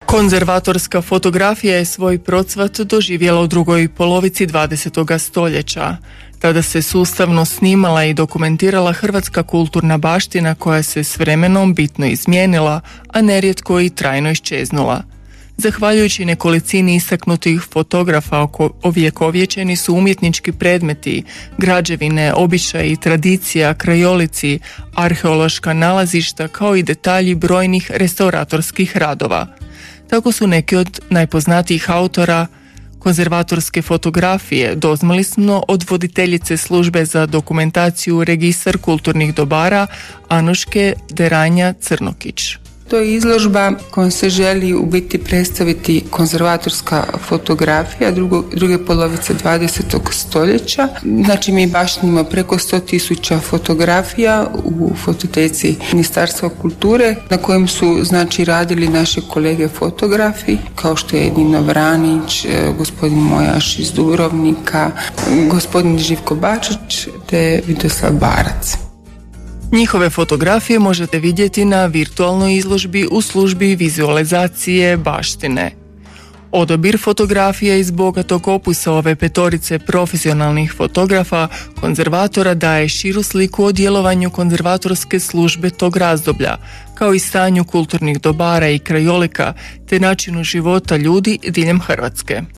Konzervatorska fotografija je svoj procvat doživjela u drugoj polovici 20. stoljeća. Tada se sustavno snimala i dokumentirala hrvatska kulturna baština koja se s vremenom bitno izmijenila, a nerijetko i trajno iščeznula. Zahvaljujući nekolicini istaknutih fotografa ovjekovječeni su umjetnički predmeti, građevine, običaji, tradicija, krajolici, arheološka nalazišta kao i detalji brojnih restauratorskih radova. Tako su neki od najpoznatijih autora konzervatorske fotografije doznali smo od voditeljice službe za dokumentaciju Registar kulturnih dobara Anuške Deranja-Crnokić. To je izložba kojom se želi u biti predstaviti konzervatorska fotografija druge polovice 20. stoljeća. Znači mi baštinimo preko 100.000 fotografija u fototeci Ministarstva kulture na kojem su znači radili naše kolege fotografi kao što je Nino Vranić, gospodin Mojaš iz Dubrovnika, gospodin Živko Bačić te Vidoslav Barac. Njihove fotografije možete vidjeti na virtualnoj izložbi u službi vizualizacije baštine. Odabir fotografija iz bogatog opusa ove petorice profesionalnih fotografa konzervatora daje širu sliku o djelovanju konzervatorske službe tog razdoblja, kao i stanju kulturnih dobara i krajolika, te načinu života ljudi diljem Hrvatske.